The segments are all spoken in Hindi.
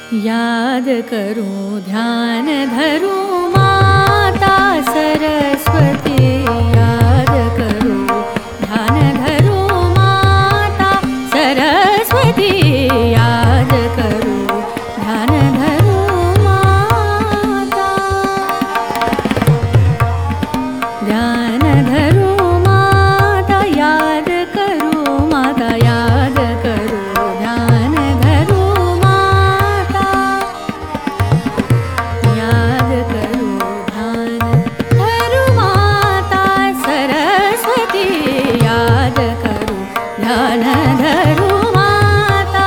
याद करूं ध्यान धरूं माता सरस्वती, याद करूं ध्यान धरूं माता सरस्वती, याद करूं ध्यान धरूं माता, ध्यान धरूं माता, याद करूं माता, याद करूं ध्यान धरूं माता, याद करूं ध्यान धरूं माता सरस्वती, याद करूं ध्यान धरूं माता,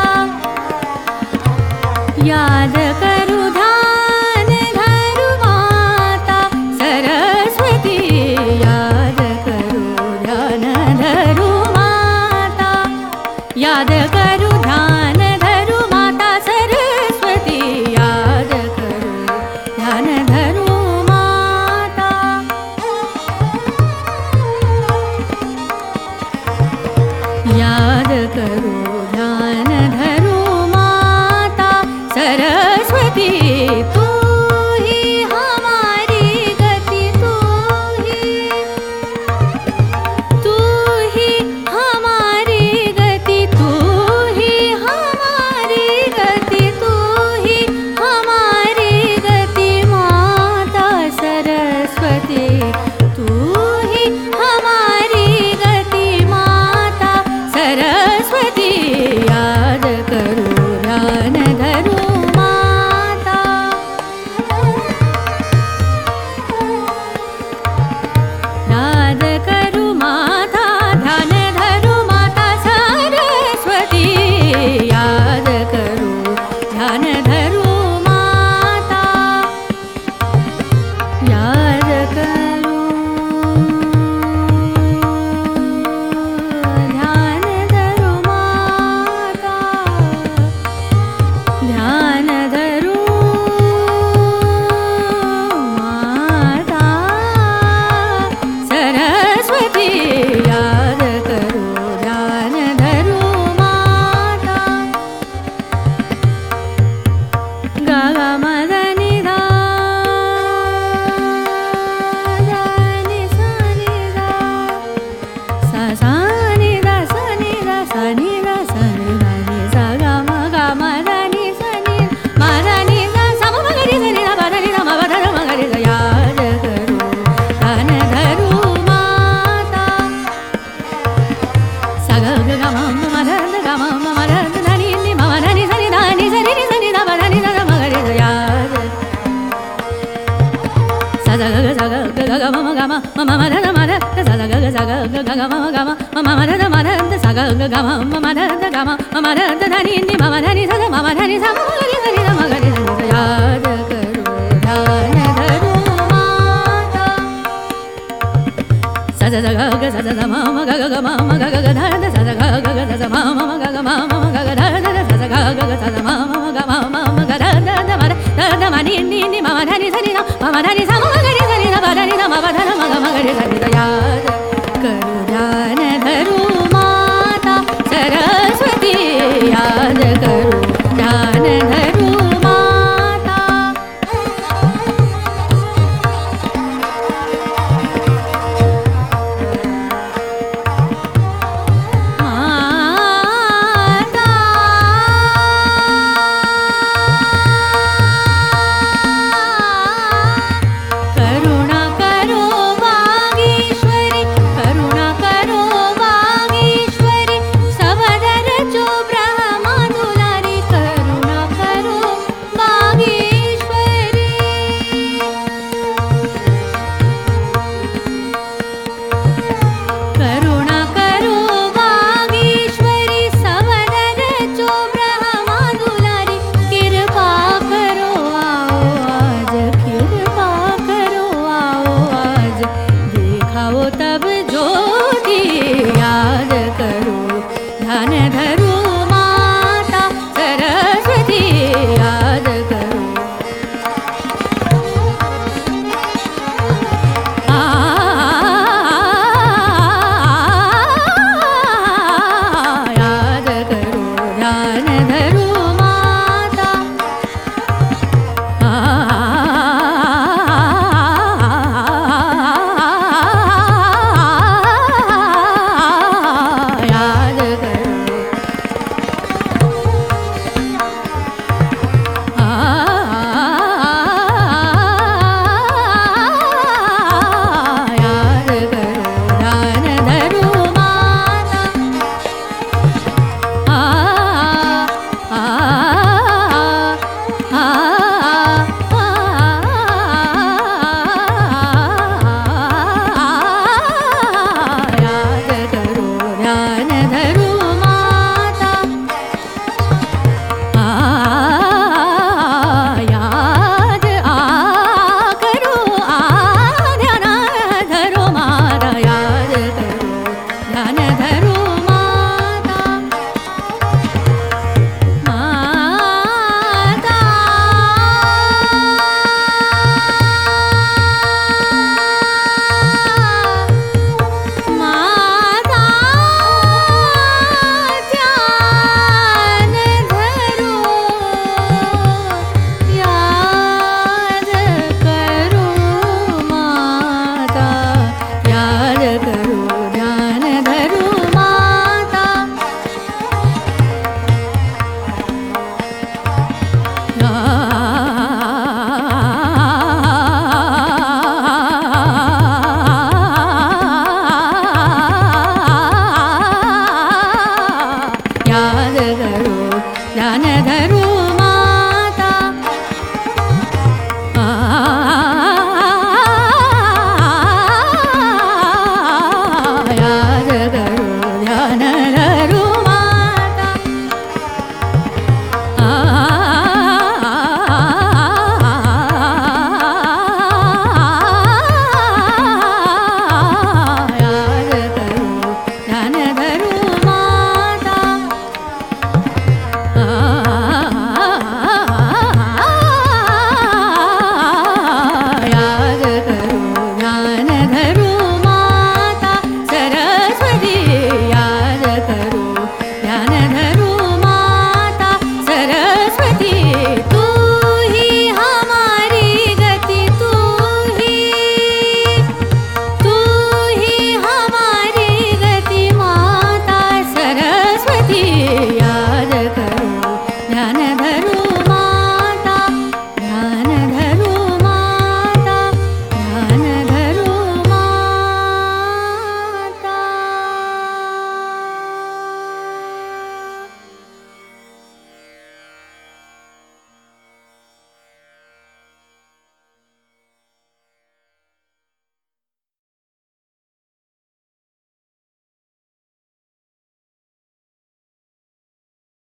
याद करूं ध्यान धरूं माता सरस्वती, याद करूं ध्यान धरूं माता, याद करूं ध्यान धरूं माता सरस्वती, याद करूं ध्यान धरूं माता, याद करूं ध्यान धरूं माता सरस्वती, तू ही हमारी गति, तू ही हमारी गति, तू ही हमारी गति, तू ही हमारी गति माता सरस्वती, तू ही हमारी गति माता सरस्वती, याद करूं ध्यान धरूं माता, याद करूं माता ध्यान धरूं माता सरस्वती, याद करूं ध्यान धरूं माता, याद करूं ध्यान धरूं माता, ध्यान धरूं माता सरस्वती, याद करूं ध्यान धरूं माता, गा गा मा धा नि धा, धा नि सा नि धा, सा सा नि धा सा नि धा सा नि धा सा नि धा नि सा गा मा धा नि सा नि मा धा नि धा सा मा गा रि सा नि धा पा धा नि धा मा पा धा धा मा गा रि सा, याद करूं ध्यान धरूं माता, सा गा गा गा मा मा धा गा मा मा धा धा नि नि मा मा धा नि सा नि धा नि सा रि सा नि धा पा धा नि धा धा मा गा रि सा, याद सा गा गा सा गा गा गा मा मा मा धा धा मा धा सा गा गा सा गा गा गा मा मा धा धा मा धा सा गा गा गा मा मा धा गा मा धा धा नि नि मा मा धा नि सा मा मा धा नि सा मा गा रि सा नि धा मा गा रि सा, याद करूं ध्यान धरूं माता, सा सा गा गा सा सा मा मा गा गा मा गा गा धा धा सा सा गा गा सा सा मा मा गा गा मा मा गा गा धा धा सा सा गा गा सा सा मा मा गा मा गा धा धा मा धा धा मा नि नि मा मा धा नि सा नि धा मा मा धा नि सा